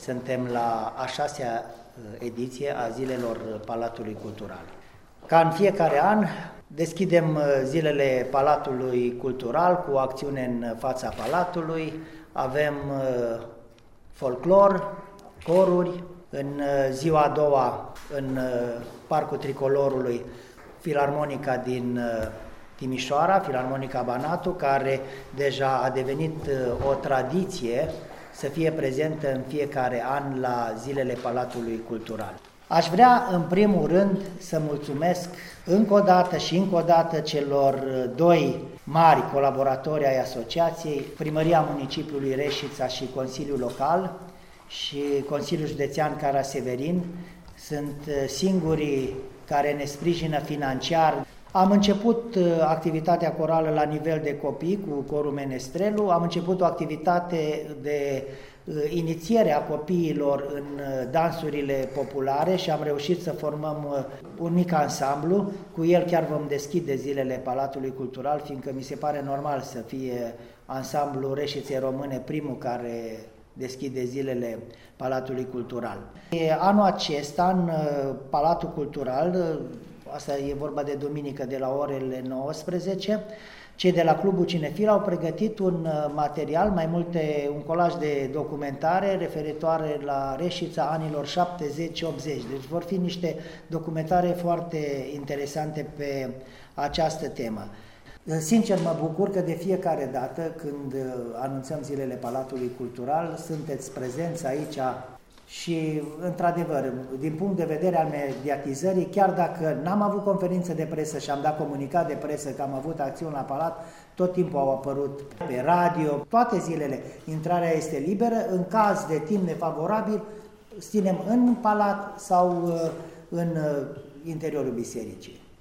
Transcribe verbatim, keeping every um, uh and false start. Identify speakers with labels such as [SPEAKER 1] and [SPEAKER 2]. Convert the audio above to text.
[SPEAKER 1] Suntem la a șasea ediție a Zilelor Palatului Cultural. Ca în fiecare an, deschidem Zilele Palatului Cultural cu o acțiune în fața Palatului. Avem folclor, coruri. În ziua a doua, în Parcul Tricolorului, Filarmonica din Timișoara, Filarmonica Banatu, care deja a devenit o tradiție să fie prezentă în fiecare an la Zilele Palatului Cultural. Aș vrea, în primul rând, să mulțumesc încă o dată și încă o dată celor doi mari colaboratori ai asociației, Primăria Municipiului Reșița și Consiliul Local și Consiliul Județean Cara-Severin. Sunt singurii care ne sprijină financiar. Am început activitatea corală la nivel de copii cu Corul Menestrelu, am început o activitate de inițiere a copiilor în dansurile populare și am reușit să formăm un mic ansamblu. Cu el chiar vom deschide Zilele Palatului Cultural, fiindcă mi se pare normal să fie ansamblul Reșiței Române primul care deschide Zilele Palatului Cultural. Anul acesta, în Palatul Cultural, asta e vorba de duminică de la orele nouăsprezece, cei de la Clubul Cinefil au pregătit un material, mai multe, un colaj de documentare referitoare la Reșița anilor șaptezeci optzeci. Deci vor fi niște documentare foarte interesante pe această temă. Sincer, mă bucur că de fiecare dată când anunțăm Zilele Palatului Cultural, sunteți prezenți aici și, într-adevăr, din punct de vedere al mediatizării, chiar dacă n-am avut conferință de presă și am dat comunicat de presă că am avut acțiuni la Palat, tot timpul au apărut pe radio, toate zilele. Intrarea este liberă, în caz de timp nefavorabil, ținem în Palat sau în interiorul bisericii.